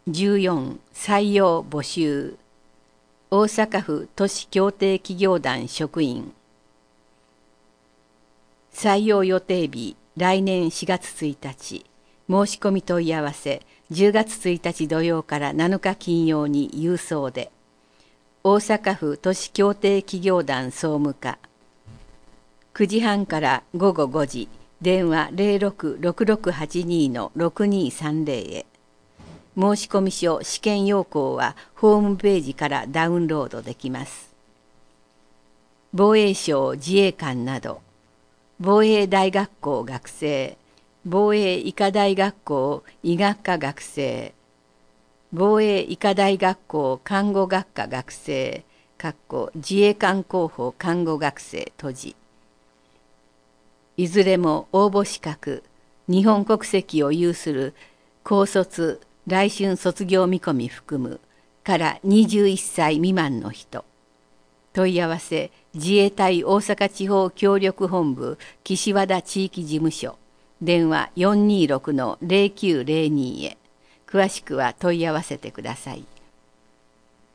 14採用募集。大阪府都市協定企業団職員。採用予定日来年4月1日。申し込み問い合わせ10月1日土曜から7日金曜に郵送で。大阪府都市協定企業団総務課。9時半から午後5時。電話066682-6230へ。申込書試験要項はホームページからダウンロードできます。防衛省自衛官など、防衛大学校学生、防衛医科大学校医学科学生、防衛医科大学校看護学科学生、自衛官候補看護学生閉じ。いずれも応募資格、日本国籍を有する高卒、来春卒業見込み含むから21歳未満の人。問い合わせ自衛隊大阪地方協力本部岸和田地域事務所。電話426-0902へ。詳しくは問い合わせてください。